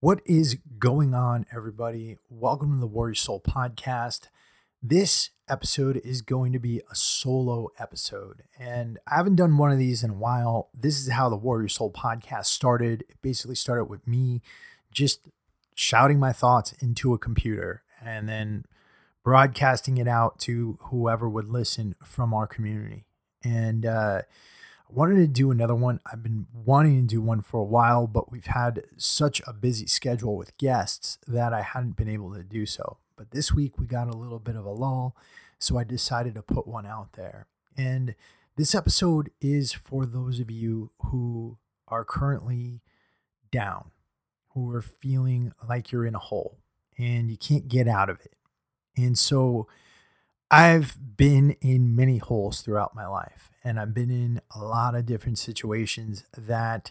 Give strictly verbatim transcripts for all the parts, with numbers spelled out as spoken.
What is going on, everybody? Welcome to the Warrior Soul podcast. This episode is going to be a solo episode, and I haven't done one of these in a while. This is how the Warrior Soul podcast started. It basically started with me just shouting my thoughts into a computer and then broadcasting it out to whoever would listen from our community. And uh, I wanted to do another one. I've been wanting to do one for a while, but we've had such a busy schedule with guests that I hadn't been able to do so. But this week we got a little bit of a lull, so I decided to put one out there. And this episode is for those of you who are currently down, who are feeling like you're in a hole and you can't get out of it. And so I've been in many holes throughout my life, and I've been in a lot of different situations that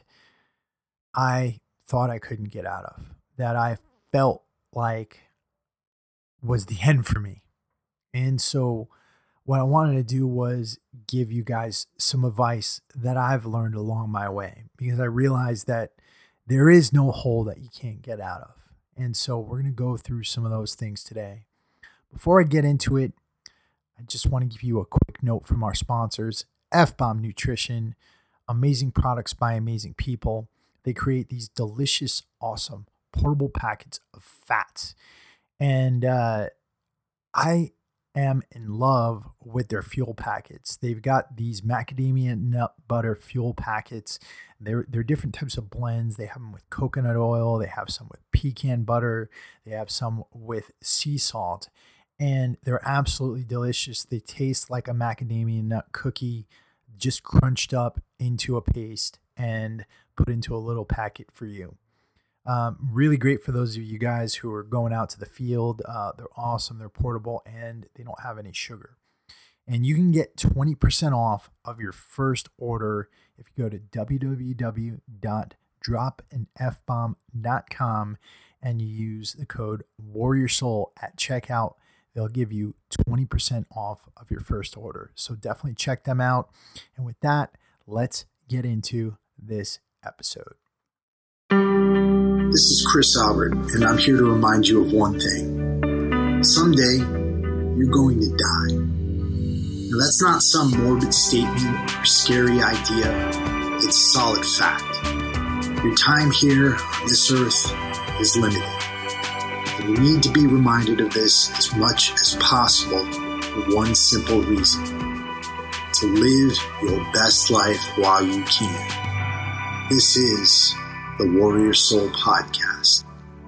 I thought I couldn't get out of, that I felt like was the end for me. And so what I wanted to do was give you guys some advice that I've learned along my way, because I realized that there is no hole that you can't get out of. And so we're going to go through some of those things today. Before I get into it, I just want to give you a quick note from our sponsors, F-Bomb Nutrition, amazing products by amazing people. They create these delicious, awesome portable packets of fats. And uh, I am in love with their fuel packets. They've got these macadamia nut butter fuel packets. They're, they're different types of blends. They have them with coconut oil. They have some with pecan butter. They have some with sea salt. And they're absolutely delicious. They taste like a macadamia nut cookie, just crunched up into a paste and put into a little packet for you. Um, really great for those of you guys who are going out to the field. Uh, they're awesome. They're portable and they don't have any sugar. And you can get twenty percent off of your first order if you go to w w w dot drop an f bomb dot com and you use the code WarriorSoul at checkout. They'll give you twenty percent off of your first order. So definitely check them out. And with that, let's get into this episode. This is Chris Albert, and I'm here to remind you of one thing. Someday, you're going to die. Now, that's not some morbid statement or scary idea. It's a solid fact. Your time here on this earth is limited. And you need to be reminded of this as much as possible for one simple reason: to live your best life while you can. This is the Warrior Soul Podcast.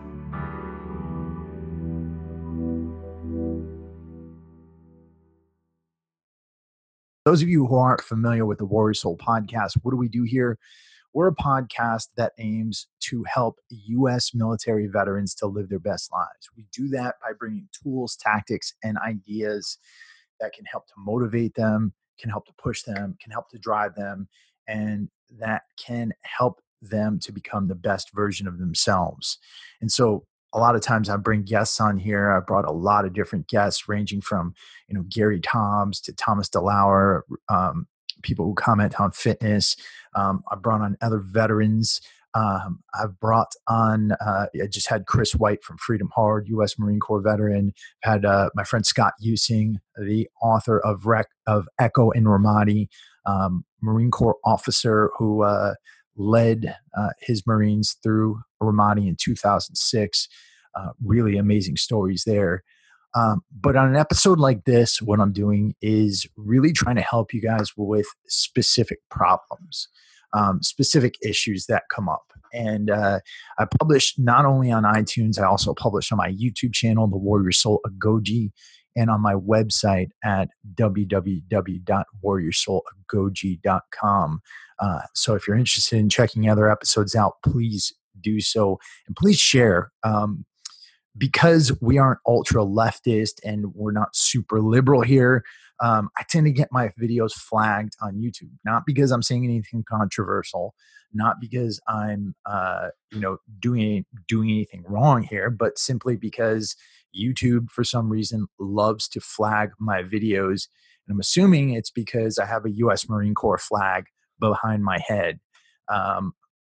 Those of you who aren't familiar with the Warrior Soul Podcast, what do we do here? We're a podcast that aims to help U S military veterans to live their best lives. We do that by bringing tools, tactics, and ideas that can help to motivate them, can help to push them, can help to drive them, and that can help them to become the best version of themselves. And so a lot of times I bring guests on here. I brought a lot of different guests ranging from, you know, Gary Tobbs to Thomas DeLauer, um, people who comment on fitness. Um, I brought on other veterans. Um, I've brought on, uh, I just had Chris White from Freedom Hard, U S Marine Corps veteran. Had uh, my friend Scott Using, the author of Rec- of Echo in Ramadi, um, Marine Corps officer who uh, led uh, his Marines through Ramadi in two thousand six. Uh, really amazing stories there. Um, but on an episode like this, what I'm doing is really trying to help you guys with specific problems, um, specific issues that come up. And uh, I publish not only on iTunes, I also publish on my YouTube channel, The Warrior Soul Agoji, and on my website at w w w dot warrior soul agoji dot com. Uh, so if you're interested in checking other episodes out, please do so. And please share. Um, Because we aren't ultra leftist and we're not super liberal here, um, I tend to get my videos flagged on YouTube. Not because I'm saying anything controversial, not because I'm, uh, you know, doing doing anything wrong here, but simply because YouTube, for some reason, loves to flag my videos, and I'm assuming it's because I have a U S Marine Corps flag behind my head. Um,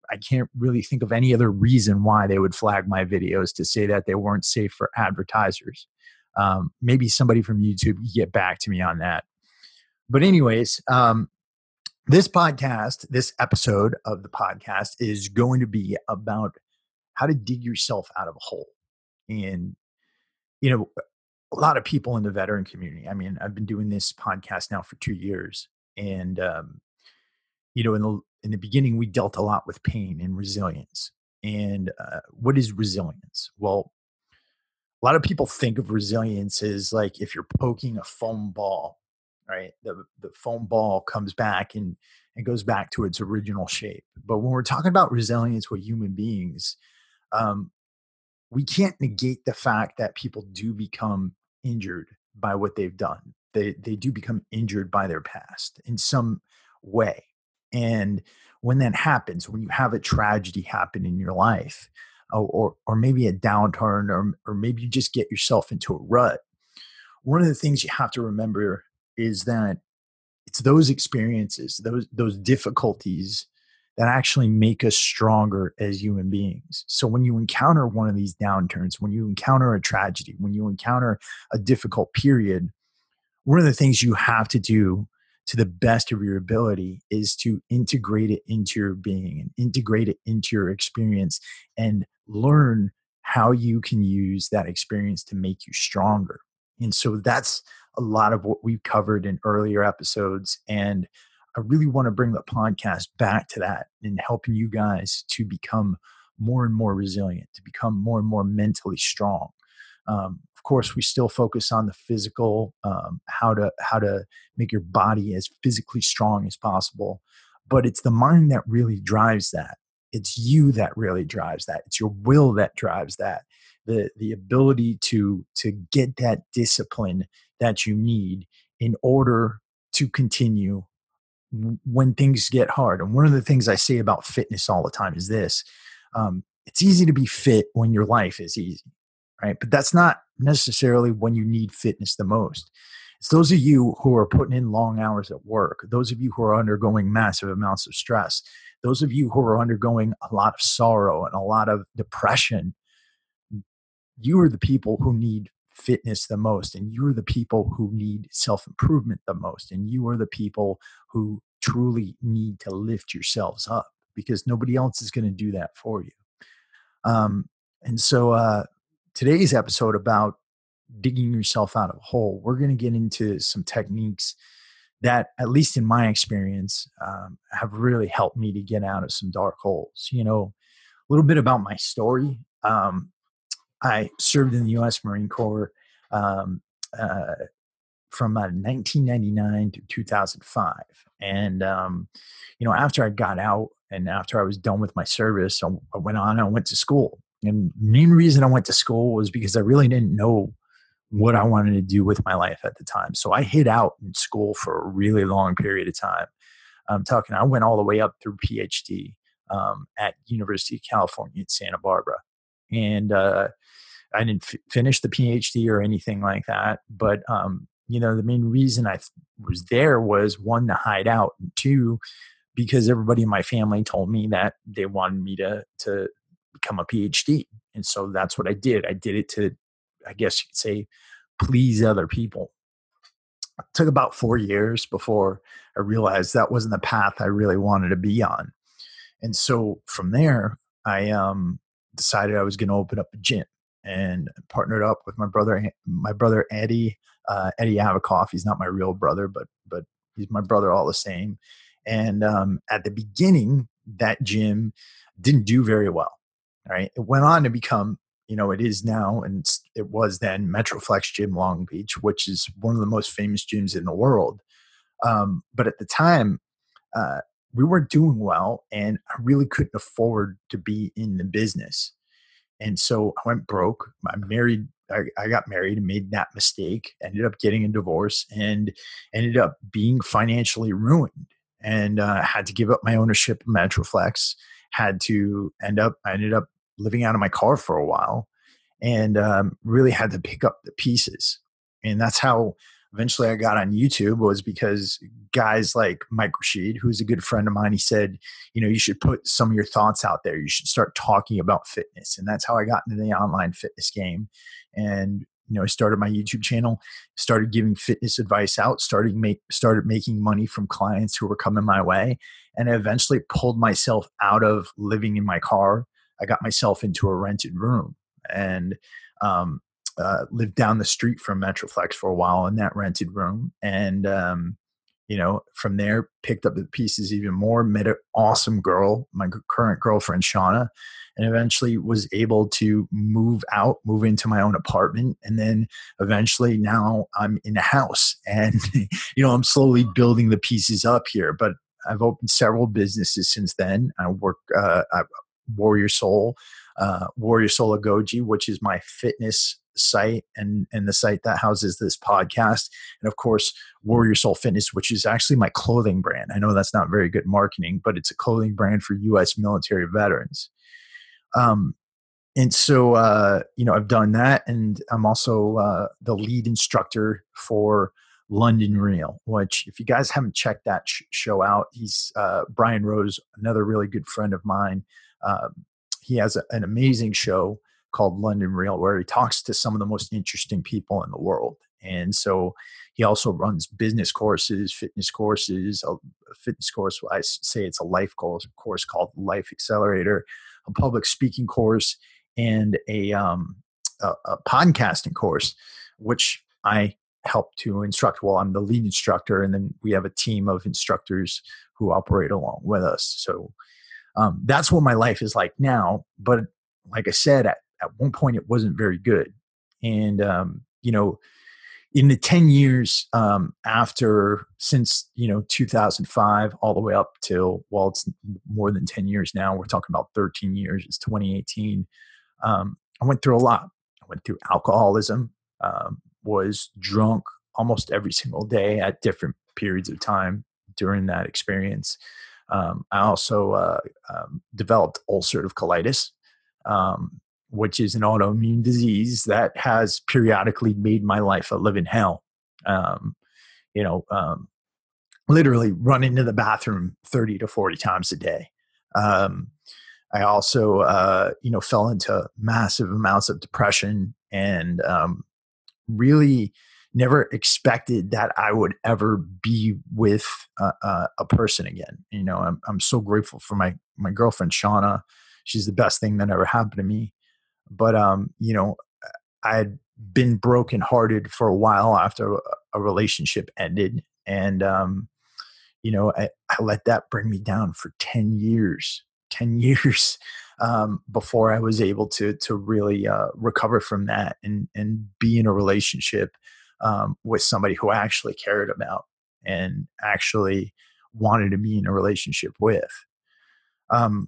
I can't really think of any other reason why they would flag my videos to say that they weren't safe for advertisers. Um, maybe somebody from YouTube can get back to me on that. But anyways, um, this podcast, this episode of the podcast is going to be about how to dig yourself out of a hole. And, you know, a lot of people in the veteran community, I mean, I've been doing this podcast now for two years. And, um, you know, in the, in the beginning, we dealt a lot with pain and resilience. And uh, what is resilience? Well, a lot of people think of resilience as like if you're poking a foam ball, right? The, the foam ball comes back and, and goes back to its original shape. But when we're talking about resilience with human beings, um, we can't negate the fact that people do become injured by what they've done. They they do become injured by their past in some way. And when that happens, when you have a tragedy happen in your life, or or, or maybe a downturn, or or maybe you just get yourself into a rut, one of the things you have to remember is that it's those experiences, those those difficulties that actually make us stronger as human beings. So when you encounter one of these downturns, when you encounter a tragedy, when you encounter a difficult period, one of the things you have to do to the best of your ability is to integrate it into your being and integrate it into your experience and learn how you can use that experience to make you stronger. And so that's a lot of what we've covered in earlier episodes. And I really want to bring the podcast back to that and helping you guys to become more and more resilient, to become more and more mentally strong. Um, of course, we still focus on the physical, um, how to how to make your body as physically strong as possible. But it's the mind that really drives that. It's you that really drives that. It's your will that drives that. The the ability to to get that discipline that you need in order to continue when things get hard. And one of the things I say about fitness all the time is this. Um, it's easy to be fit when your life is easy, right? But that's not necessarily when you need fitness the most. It's those of you who are putting in long hours at work, those of you who are undergoing massive amounts of stress, those of you who are undergoing a lot of sorrow and a lot of depression. You are the people who need fitness the most, and you are the people who need self-improvement the most, and you are the people who truly need to lift yourselves up because nobody else is going to do that for you. Um, and so uh, today's episode about digging yourself out of a hole, we're going to get into some techniques that, at least in my experience, um, have really helped me to get out of some dark holes. You know, a little bit about my story. Um, I served in the U S Marine Corps um, uh, from uh, nineteen ninety-nine to two thousand five. And, um, you know, after I got out and after I was done with my service, I, I went on and I went to school. And the main reason I went to school was because I really didn't know what I wanted to do with my life at the time. So I hid out in school for a really long period of time. I'm talking, I went all the way up through PhD um, at University of California at Santa Barbara. And, uh, I didn't f- finish the PhD or anything like that. But, um, you know, the main reason I th- was there was one, to hide out, and two, because everybody in my family told me that they wanted me to, to become a PhD. And so that's what I did. I did it to, I guess you could say, please other people. It took about four years before I realized that wasn't the path I really wanted to be on. And so from there, I um, decided I was going to open up a gym. And partnered up with my brother, my brother Eddie, uh, Eddie Avikoff. He's not my real brother, but but he's my brother all the same. And um, at the beginning, that gym didn't do very well. All right, it went on to become, you know, it is now, and it was then Metroflex Gym Long Beach, which is one of the most famous gyms in the world. Um, but at the time, uh, we weren't doing well, and I really couldn't afford to be in the business. And so I went broke. I married, I, I got married and made that mistake, ended up getting a divorce and ended up being financially ruined, and uh, had to give up my ownership of Metroflex, had to end up, I ended up living out of my car for a while, and um, really had to pick up the pieces. And that's how eventually I got on YouTube was because guys like Mike Rashid, who's a good friend of mine, he said, you know, you should put some of your thoughts out there. You should start talking about fitness. And that's how I got into the online fitness game. And, you know, I started my YouTube channel, started giving fitness advice out, started make started making money from clients who were coming my way. And I eventually pulled myself out of living in my car. I got myself into a rented room and um, uh, lived down the street from Metroflex for a while in that rented room. And, um, you know, from there, picked up the pieces even more, met an awesome girl, my current girlfriend, Shauna, and eventually was able to move out, move into my own apartment. And then eventually now I'm in a house and, you know, I'm slowly building the pieces up here, but I've opened several businesses since then. I work, uh, I, Warrior Soul, uh, Warrior Soul Agoji, which is my fitness site and, and the site that houses this podcast. And of course, Warrior Soul Fitness, which is actually my clothing brand. I know that's not very good marketing, but it's a clothing brand for U S military veterans. Um, and so, uh, you know, I've done that. And I'm also uh, the lead instructor for London Real, which if you guys haven't checked that sh- show out, he's uh, Brian Rose, another really good friend of mine. Um, he has a, an amazing show called London Real where he talks to some of the most interesting people in the world. And so he also runs business courses, fitness courses, a, a fitness course. I say it's a life course, course called Life Accelerator, a public speaking course, and a, um, a, a podcasting course, which I help to instruct. Well, I'm the lead instructor, and then we have a team of instructors who operate along with us. So um, that's what my life is like now. But like I said, at, at one point it wasn't very good. And, um, you know, in the ten years um, after, since, you know, two thousand five all the way up till, well, it's more than ten years now. We're talking about thirteen years. It's twenty eighteen. Um, I went through a lot. I went through alcoholism, um, was drunk almost every single day at different periods of time during that experience. Um, I also uh, um, developed ulcerative colitis, um, which is an autoimmune disease that has periodically made my life a living hell. Um, you know, um, literally run into the bathroom thirty to forty times a day. Um, I also, uh, you know, fell into massive amounts of depression and um, really never expected that I would ever be with a, a, a person again. You know, I'm I'm so grateful for my my girlfriend Shauna. She's the best thing that ever happened to me. But um, you know, I had been brokenhearted for a while after a, a relationship ended, and um, you know, I, I let that bring me down for ten years. ten years um, before I was able to to really uh, recover from that and and be in a relationship um, with somebody who I actually cared about and actually wanted to be in a relationship with. Um,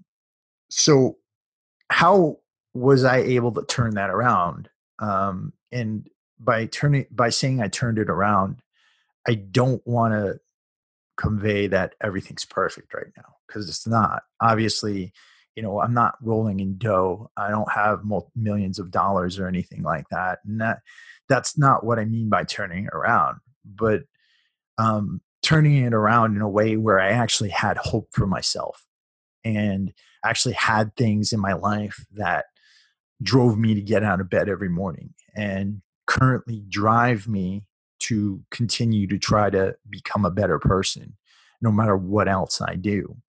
so how was I able to turn that around? Um, and by turning by saying I turned it around, I don't want to convey that everything's perfect right now because it's not. Obviously, you know, I'm not rolling in dough. I don't have mul- millions of dollars or anything like that. And that that's not what I mean by turning it around. But um, turning it around in a way where I actually had hope for myself and actually had things in my life that drove me to get out of bed every morning and currently drive me to continue to try to become a better person no matter what else I do.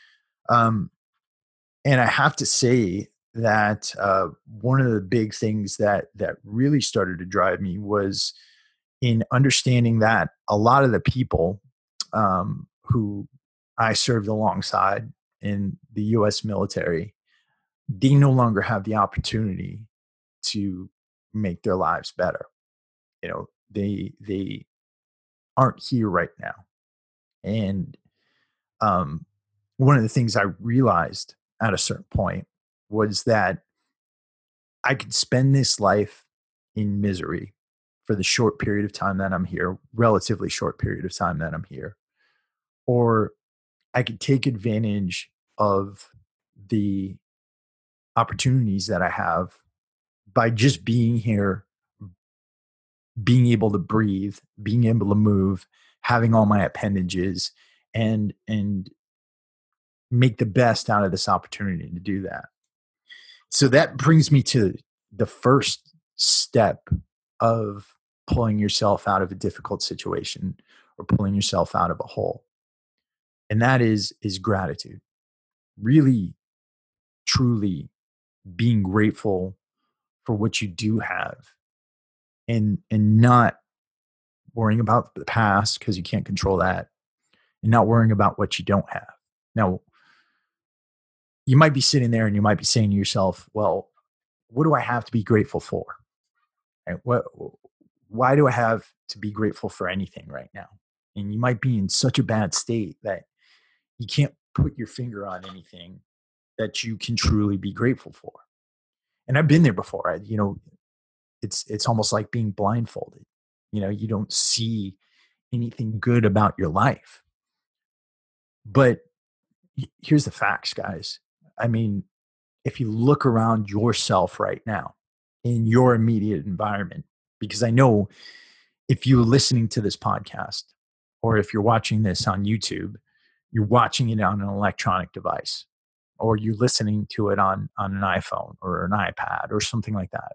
Um, and I have to say that uh, one of the big things that that really started to drive me was in understanding that a lot of the people um, who I served alongside in the U S military, they no longer have the opportunity to make their lives better. You know, they they aren't here right now. And um, one of the things I realized at a certain point was that I could spend this life in misery for the short period of time that I'm here, relatively short period of time that I'm here, or I could take advantage of the opportunities that I have by just being here being able to breathe, being able to move, having all my appendages, and and make the best out of this opportunity to do that. So that brings me to the first step of pulling yourself out of a difficult situation or pulling yourself out of a hole. And that is is gratitude. Really, truly being grateful for what you do have, and and not worrying about the past because you can't control that, and not worrying about what you don't have. Now, you might be sitting there and you might be saying to yourself, well, what do I have to be grateful for? Right? What, why do I have to be grateful for anything right now? And you might be in such a bad state that you can't put your finger on anything that you can truly be grateful for. And I've been there before. I, you know, it's it's almost like being blindfolded. You know, you don't see anything good about your life. But here's the facts, guys. I mean, if you look around yourself right now in your immediate environment, because I know if you're listening to this podcast or if you're watching this on YouTube, you're watching it on an electronic device, or you're listening to it on, on an iPhone or an iPad or something like that.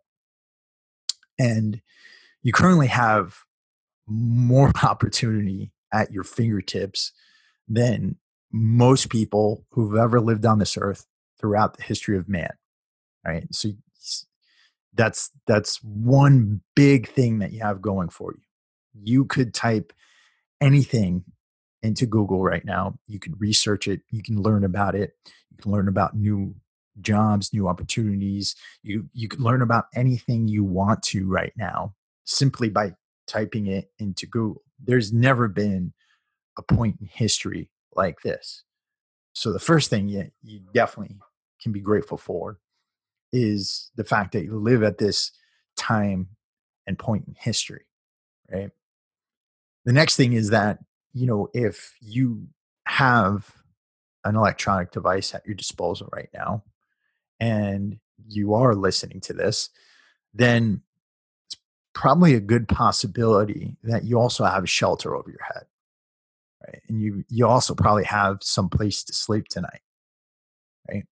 And you currently have more opportunity at your fingertips than most people who've ever lived on this earth throughout the history of man, right? So that's that's one big thing that you have going for you. You could type anything into Google right now. You could research it. You can learn about it. You can learn about new jobs, new opportunities. You you can learn about anything you want to right now simply by typing it into Google. There's never been a point in history like this. So the first thing you, you definitely can be grateful for is the fact that you live at this time and point in history, right? The next thing is that, you know, if you have an electronic device at your disposal right now and you are listening to this, then it's probably a good possibility that you also have a shelter over your head, right? And you you also probably have some place to sleep tonight, right?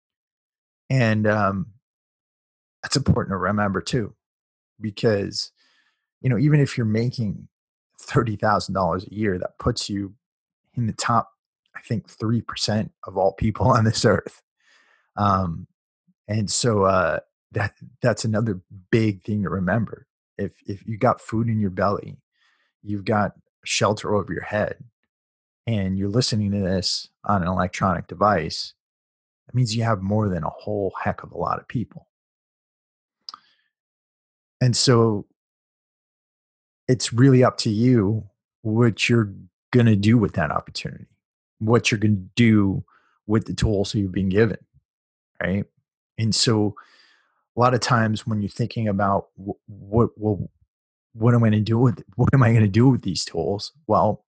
And um, that's important to remember too, because you know, even if you're making thirty thousand dollars a year, that puts you in the top, I think, three percent of all people on this earth. Um, and so uh, that that's another big thing to remember. If if you got food in your belly, you've got shelter over your head, and you're listening to this on an electronic device, that means you have more than a whole heck of a lot of people. And so it's really up to you what you're going to do with that opportunity, what you're going to do with the tools that you've been given, right? And so a lot of times when you're thinking about what, what, what, what am I going to do with, what am I going to do with these tools? Well,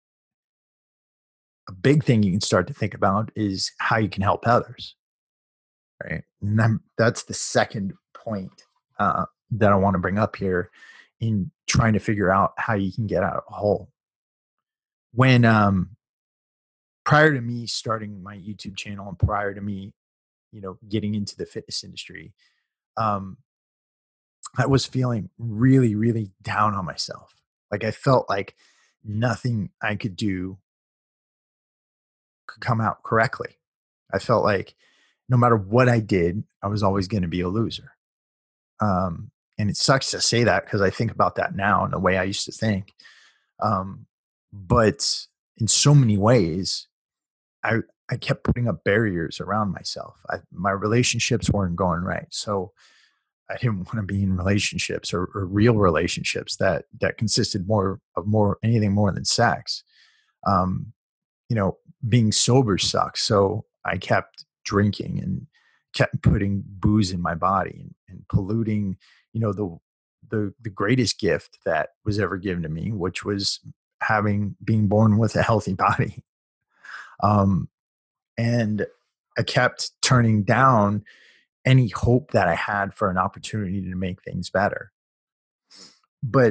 a big thing you can start to think about is how you can help others, right? And then that's the second point uh, that I want to bring up here in trying to figure out how you can get out of a hole. When um, prior to me starting my YouTube channel and prior to me, you know, getting into the fitness industry, um, I was feeling really, really down on myself. Like I felt like nothing I could do could come out correctly. I felt like no matter what I did, I was always going to be a loser. Um, and it sucks to say that because I think about that now and the way I used to think. Um, but in so many ways, I I kept putting up barriers around myself. I, my relationships weren't going right, so I didn't want to be in relationships or, or real relationships that that consisted more of more anything more than sex. Um, you know, being sober sucks, so I kept drinking and kept putting booze in my body and, and polluting, you know, the the the greatest gift that was ever given to me, which was having being born with a healthy body. Um, and I kept turning down any hope that I had for an opportunity to make things better. But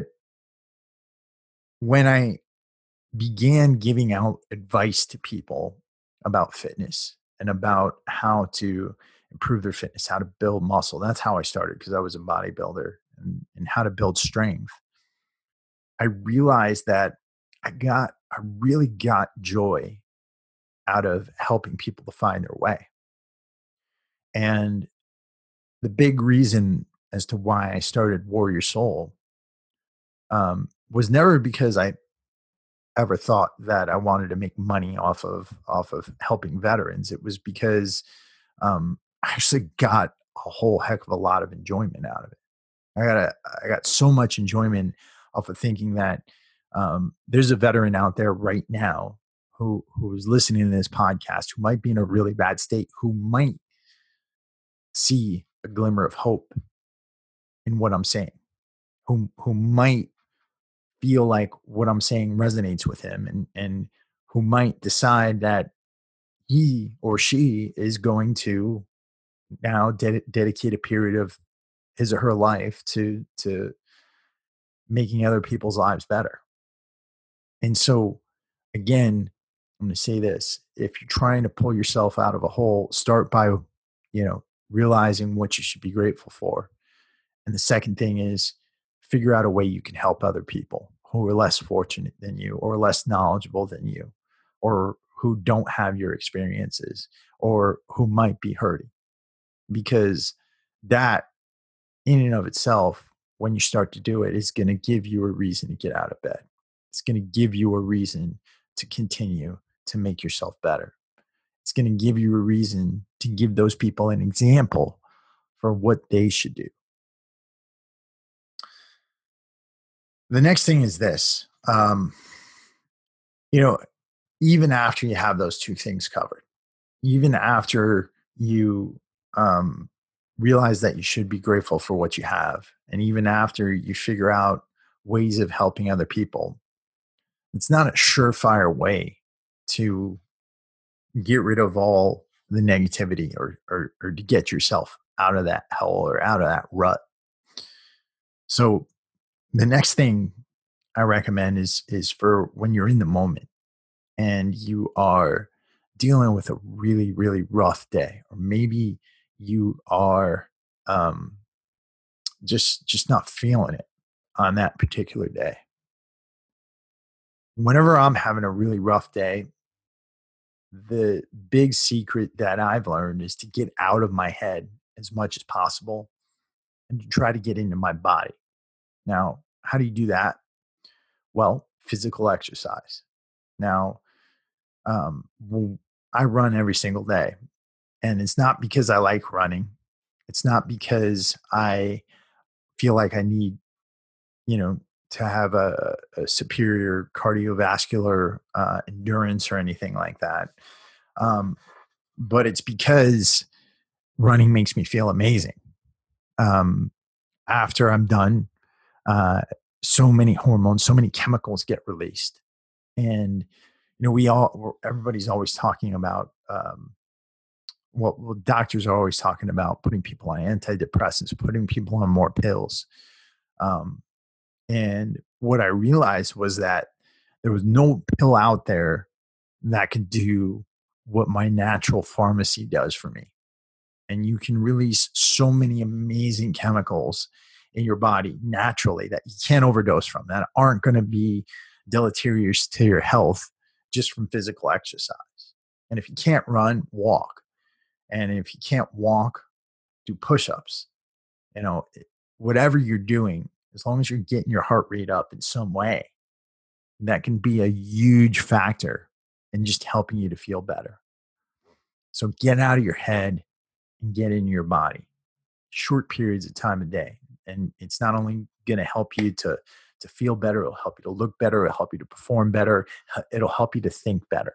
when I began giving out advice to people about fitness and about how to improve their fitness, how to build muscle, that's how I started because I was a bodybuilder and, and how to build strength. I realized that I got, I really got joy out of helping people to find their way. And the big reason as to why I started Warrior Soul um, was never because I ever thought that I wanted to make money off of off of helping veterans. It was because um, I actually got a whole heck of a lot of enjoyment out of it. I got a, I got so much enjoyment off of thinking that um, there's a veteran out there right now who who is listening to this podcast who might be in a really bad state, who might see a glimmer of hope in what I'm saying, who who might feel like what I'm saying resonates with him, and and who might decide that he or she is going to now ded- dedicate a period of his or her life to to making other people's lives better. And so again, I'm going to say this: if you're trying to pull yourself out of a hole, start by, you know, realizing what you should be grateful for. And the second thing is figure out a way you can help other people who are less fortunate than you or less knowledgeable than you or who don't have your experiences or who might be hurting. Because that in and of itself, when you start to do it, is going to give you a reason to get out of bed. It's going to give you a reason to continue to make yourself better. It's going to give you a reason to give those people an example for what they should do. The next thing is this, um, you know, even after you have those two things covered, even after you um, realize that you should be grateful for what you have, and even after you figure out ways of helping other people, it's not a surefire way to get rid of all the negativity or, or, or to get yourself out of that hell or out of that rut. So the next thing I recommend is is for when you're in the moment and you are dealing with a really really rough day, or maybe you are um, just just not feeling it on that particular day. Whenever I'm having a really rough day, the big secret that I've learned is to get out of my head as much as possible and to try to get into my body. Now, how do you do that? Well, physical exercise. Now, um, w- I run every single day, and it's not because I like running. It's not because I feel like I need, you know, to have a, a superior cardiovascular uh, endurance or anything like that. Um, but it's because running makes me feel amazing. Um, After I'm done, uh, so many hormones, so many chemicals get released, and you know, we all, everybody's always talking about. Um, well, well, doctors are always talking about putting people on antidepressants, putting people on more pills. Um, and what I realized was that there was no pill out there that could do what my natural pharmacy does for me. And you can release so many amazing chemicals in your body naturally that you can't overdose from, that aren't going to be deleterious to your health just from physical exercise. And if you can't run, walk. And if you can't walk, do push-ups. You know, whatever you're doing, as long as you're getting your heart rate up in some way, that can be a huge factor in just helping you to feel better. So get out of your head and get in your body. Short periods of time a day. And it's not only going to help you to to feel better, it'll help you to look better, it'll help you to perform better, it'll help you to think better.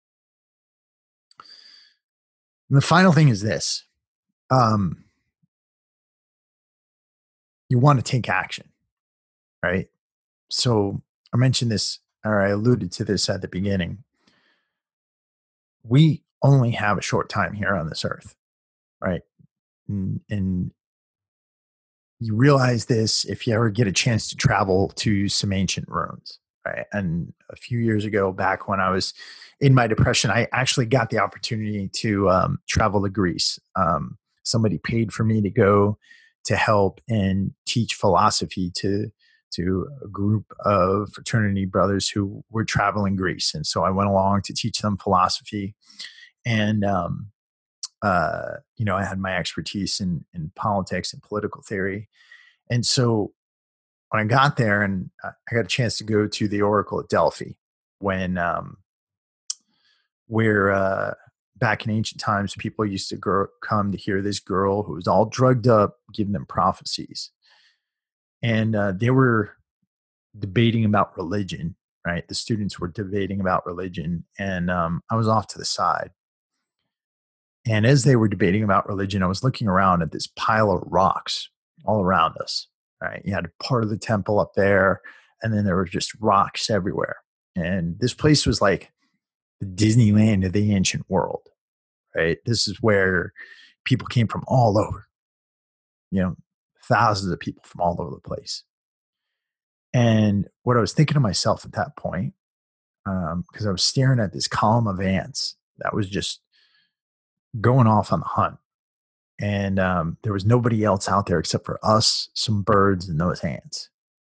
And the final thing is this. Um, you want to take action, right? So I mentioned this, or I alluded to this at the beginning. We only have a short time here on this earth, right? And, and you realize this if you ever get a chance to travel to some ancient ruins, right? And a few years ago, back when I was in my depression, I actually got the opportunity to um, travel to Greece. Um, somebody paid for me to go to help and teach philosophy to to a group of fraternity brothers who were traveling Greece, and so I went along to teach them philosophy. And um, uh, you know, I had my expertise in in politics and political theory, and so when I got there and I got a chance to go to the Oracle at Delphi when um, where uh, back in ancient times people used to go, come to hear this girl who was all drugged up giving them prophecies, and uh, they were debating about religion. Right, the students were debating about religion, and um, I was off to the side. And as they were debating about religion, I was looking around at this pile of rocks all around us. Right, you had part of the temple up there, and then there were just rocks everywhere. And this place was like the Disneyland of the ancient world. Right, this is where people came from all over. You know, thousands of people from all over the place. And what I was thinking to myself at that point, because um, I was staring at this column of ants that was just going off on the hunt. And um, there was nobody else out there except for us, some birds, and those ants.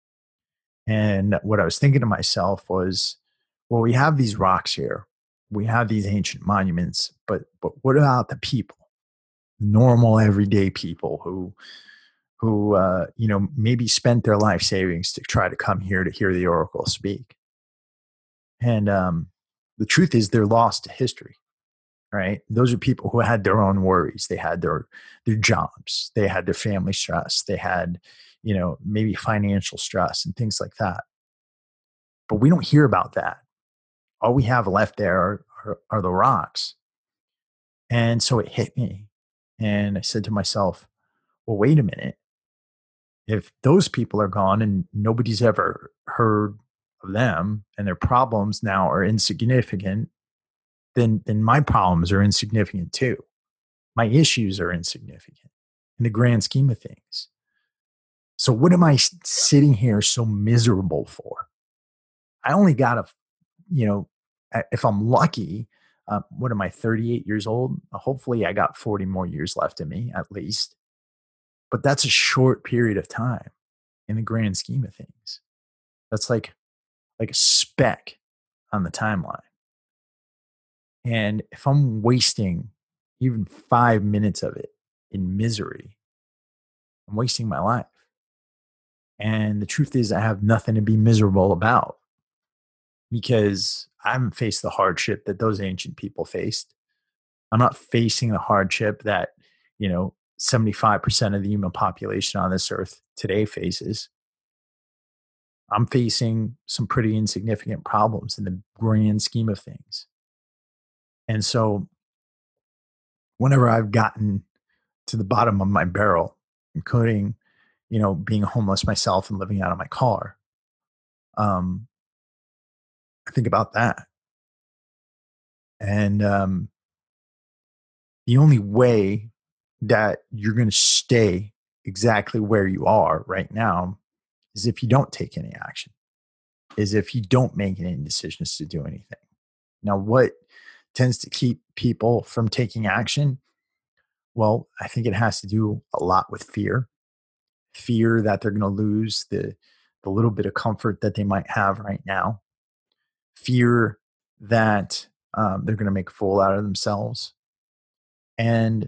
And what I was thinking to myself was, well, we have these rocks here. We have these ancient monuments, but but what about the people? Normal, everyday people who who uh, you know, maybe spent their life savings to try to come here to hear the oracle speak. And um, the truth is they're lost to history. Right? Those are people who had their own worries. They had their their jobs. They had their family stress. They had, you know, maybe financial stress and things like that. But we don't hear about that. All we have left there are, are, are the rocks. And so it hit me. And I said to myself, well, wait a minute. If those people are gone and nobody's ever heard of them and their problems now are insignificant, then then my problems are insignificant too. My issues are insignificant in the grand scheme of things. So what am I sitting here so miserable for? I only got a, you know, if I'm lucky, uh, what am I, thirty-eight years old? Hopefully I got forty more years left in me at least. But that's a short period of time in the grand scheme of things. That's like, like a speck on the timeline. And if I'm wasting even five minutes of it in misery, I'm wasting my life. And the truth is, I have nothing to be miserable about because I haven't faced the hardship that those ancient people faced. I'm not facing the hardship that, you know, seventy-five percent of the human population on this earth today faces. I'm facing some pretty insignificant problems in the grand scheme of things. And so whenever I've gotten to the bottom of my barrel, including, you know, being homeless myself and living out of my car, um, I think about that. And um, the only way that you're going to stay exactly where you are right now is if you don't take any action, is if you don't make any decisions to do anything. Now, what tends to keep people from taking action? Well, I think it has to do a lot with fear. Fear that they're going to lose the, the little bit of comfort that they might have right now. Fear that um, they're going to make a fool out of themselves. And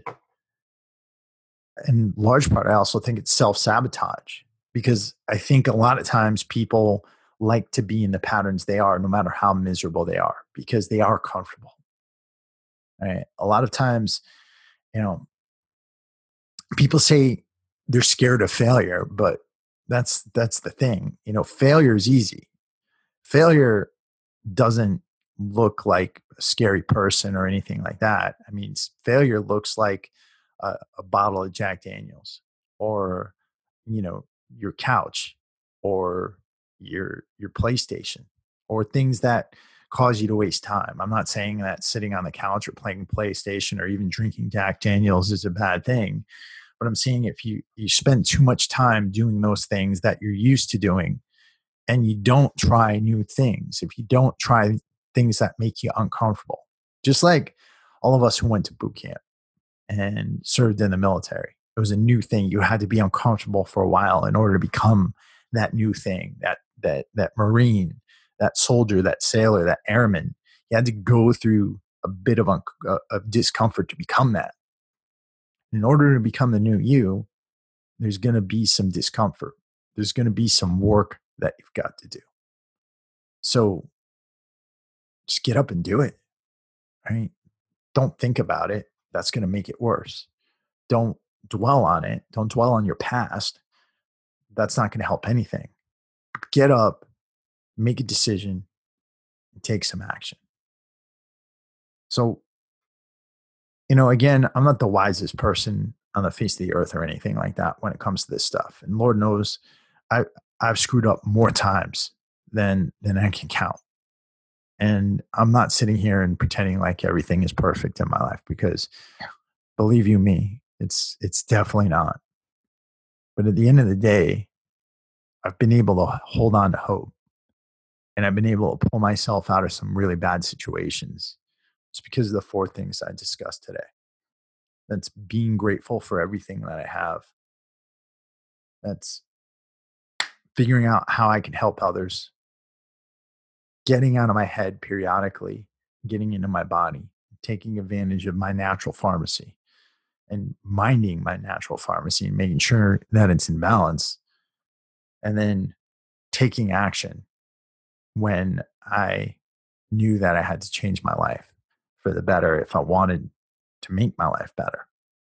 in large part, I also think it's self-sabotage, because I think a lot of times people like to be in the patterns they are, no matter how miserable they are, because they are comfortable. Right? A lot of times, you know, people say they're scared of failure, but that's that's the thing. You know, failure is easy. Failure doesn't look like a scary person or anything like that. I mean, failure looks like a, a bottle of Jack Daniels, or, you know, your couch, or your your PlayStation, or things that cause you to waste time. I'm not saying that sitting on the couch or playing PlayStation or even drinking Jack Daniels is a bad thing, But I'm saying if you you spend too much time doing those things that you're used to doing, and you don't try new things, if you don't try things that make you uncomfortable, just like all of us who went to boot camp and served in the military, it was a new thing. You had to be uncomfortable for a while in order to become that new thing, that that that Marine, that soldier, that sailor, that airman. You had to go through a bit of, un- uh, of discomfort to become that. In order to become the new you, there's going to be some discomfort. There's going to be some work that you've got to do. So just get up and do it, right? Don't think about it. That's going to make it worse. Don't dwell on it. Don't dwell on your past. That's not going to help anything. Get up, make a decision, and take some action. So, you know, again, I'm not the wisest person on the face of the earth or anything like that when it comes to this stuff. And Lord knows I I've screwed up more times than than I can count. And I'm not sitting here and pretending like everything is perfect in my life, because believe you me, it's it's definitely not. But at the end of the day, I've been able to hold on to hope, and I've been able to pull myself out of some really bad situations. It's because of the four things I discussed today. That's being grateful for everything that I have. That's figuring out how I can help others, getting out of my head periodically, getting into my body, taking advantage of my natural pharmacy and minding my natural pharmacy and making sure that it's in balance, and then taking action when I knew that I had to change my life for the better if I wanted to make my life better.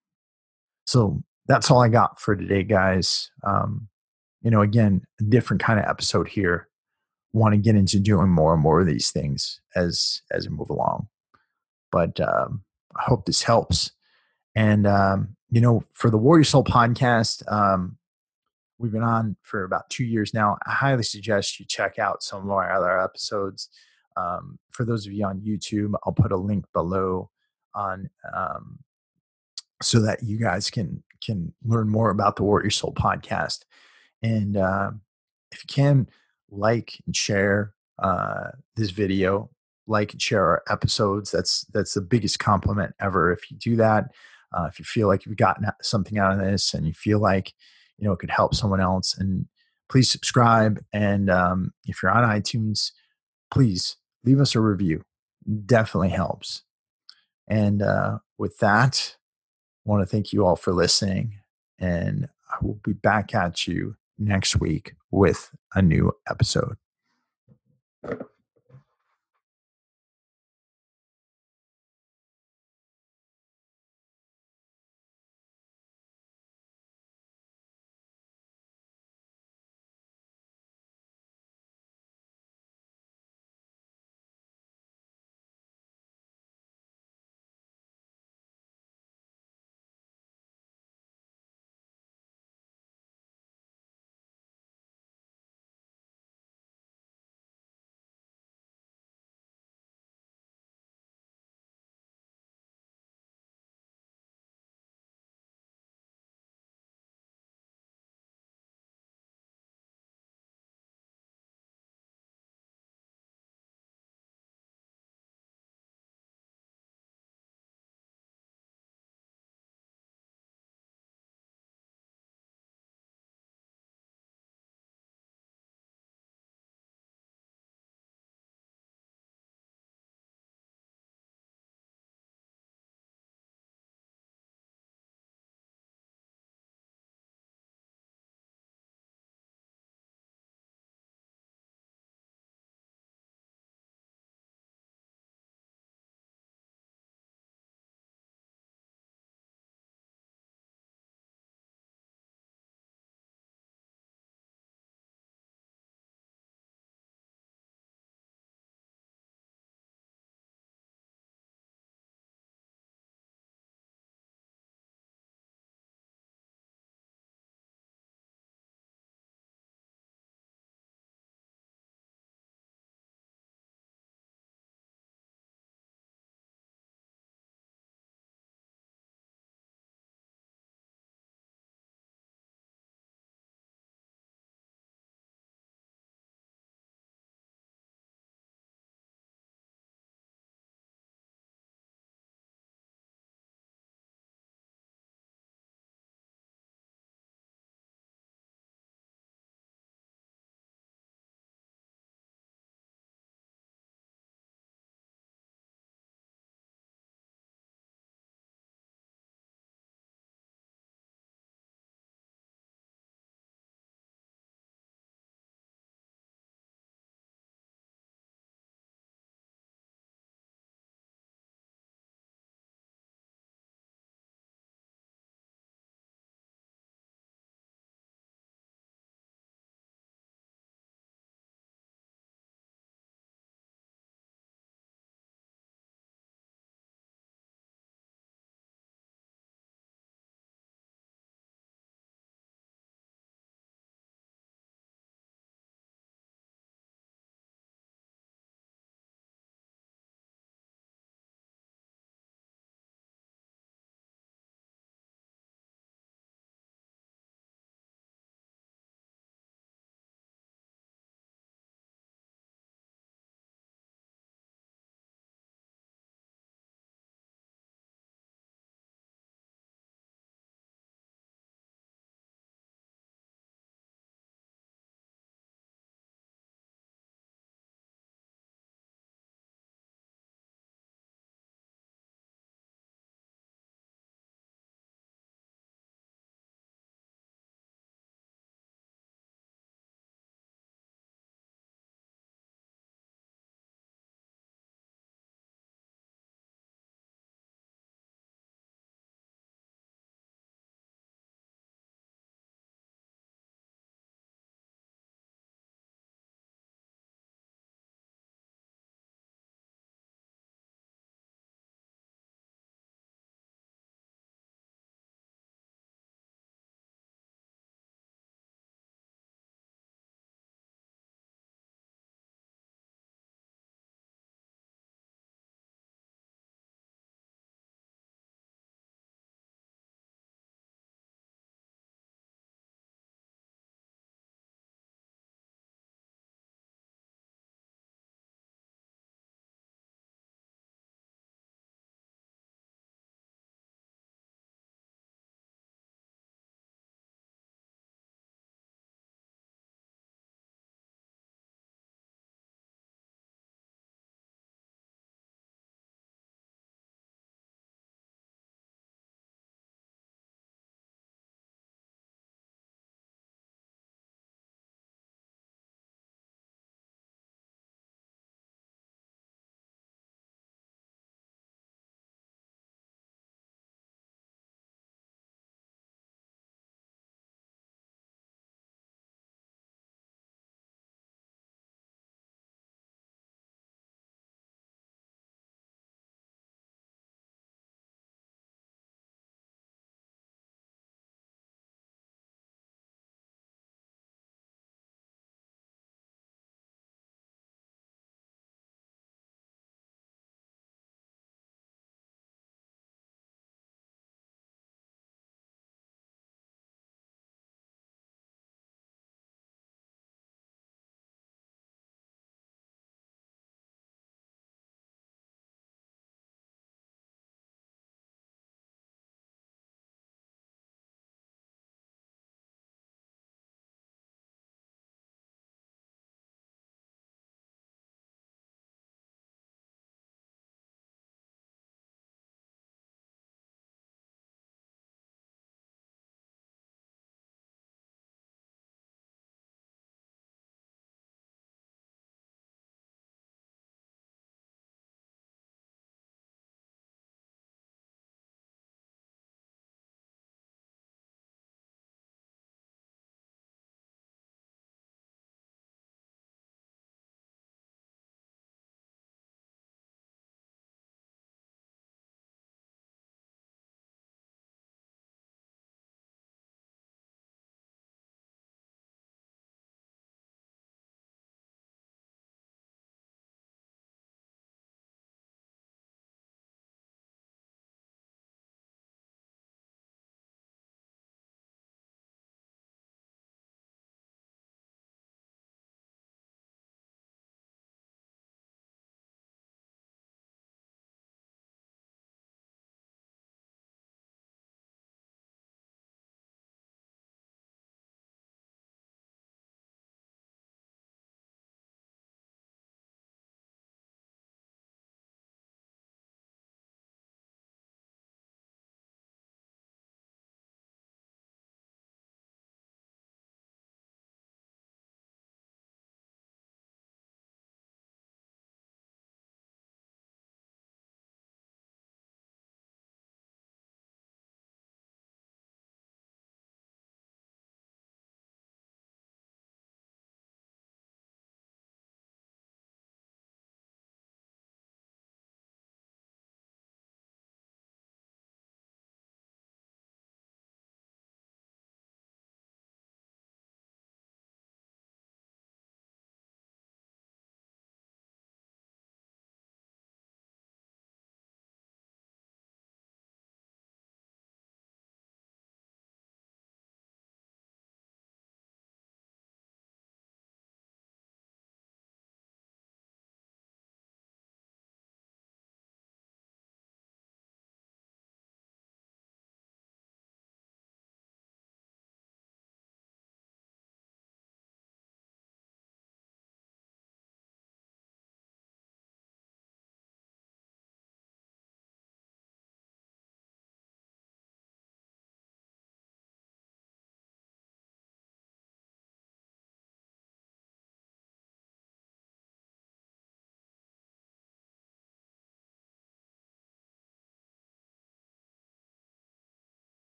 So that's all I got for today, guys. Um, you know, again, a different kind of episode here. Want to get into doing more and more of these things as as we move along. But um, I hope this helps. And um, you know, for the Warrior Soul podcast, um, we've been on for about two years now. I highly suggest you check out some of our other episodes. Um, for those of you on YouTube, I'll put a link below on um, so that you guys can can learn more about the Warrior Soul podcast. And uh, if you can, like and share uh, this video, like and share our episodes. That's that's the biggest compliment ever. If you do that, uh, if you feel like you've gotten something out of this and you feel like you know it could help someone else, and please subscribe. And um, if you're on iTunes, please leave us a review. Definitely helps. And uh, with that, I want to thank you all for listening, and I will be back at you next week with a new episode.